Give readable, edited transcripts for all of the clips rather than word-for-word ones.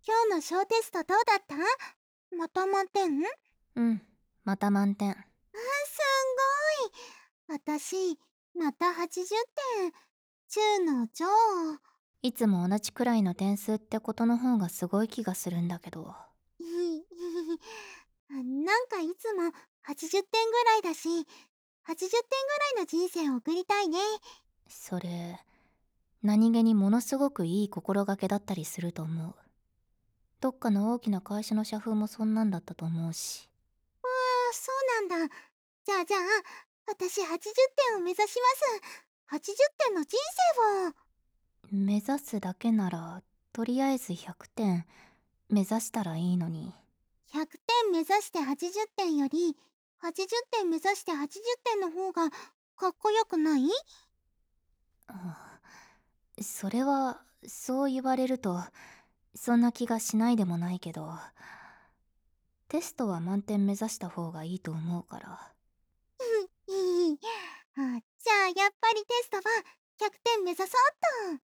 今日の小テストどうだった？また満点？ うん、また満点。 すんごい。私、また80点。中の上。 いつも同じくらいの点数ってことの方がすごい気がするんだけど。 なんかいつも80点ぐらいだし、80点ぐらいの人生を送りたいね。 それ、何気にものすごくいい心がけだったりすると思う。どっかの大きな会社の社風もそんなんだったと思うし。 ああ、そうなんだ。じゃあ、私80点を目指します。80点の人生を。 目指すだけなら、とりあえず100点目指したらいいのに。 100点目指して80点より、80点目指して80点の方がかっこよくない？ それは、そう言われると、そんな気がしないでもないけど、テストは満点目指した方がいいと思うから。 いい。じゃあやっぱりテストは100点目指そうっと。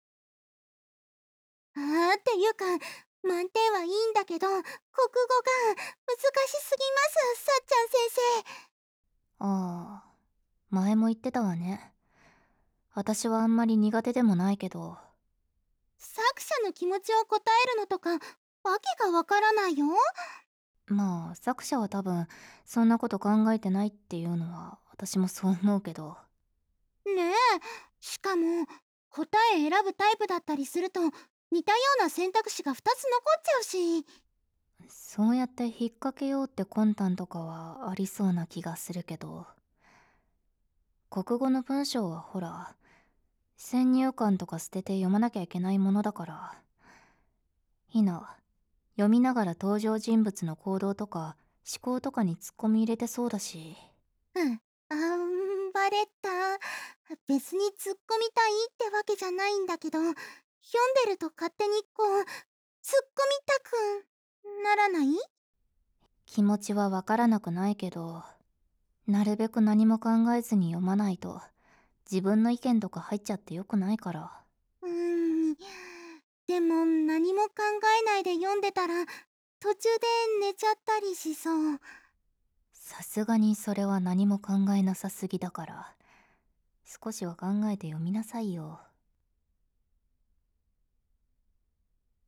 っていうか、満点はいいんだけど、国語が難しすぎます、さっちゃん先生。 ああ、前も言ってたわね。私はあんまり苦手でもないけど、 作者の気持ちを答えるのとか、わけがわからないよ。 まあ作者は多分そんなこと考えてないっていうのは私もそう思うけど、 ねえ、しかも、答え選ぶタイプだったりすると、似たような選択肢が2つ残っちゃうし。 そうやって引っ掛けようって魂胆とかはありそうな気がするけど、国語の文章はほら、先入観とか捨てて読まなきゃいけないものだから、いいな、読みながら登場人物の行動とか思考とかにツッコミ入れてそうだし。 うん。バレた。別に突っ込みたいってわけじゃないんだけど、読んでると勝手にこう、突っ込みたくならない？ 気持ちはわからなくないけど、なるべく何も考えずに読まないと自分の意見とか入っちゃってよくないから。 うーん。でも何も考えないで読んでたら、途中で寝ちゃったりしそう。 さすがにそれは何も考えなさすぎだから、少しは考えて読みなさいよ。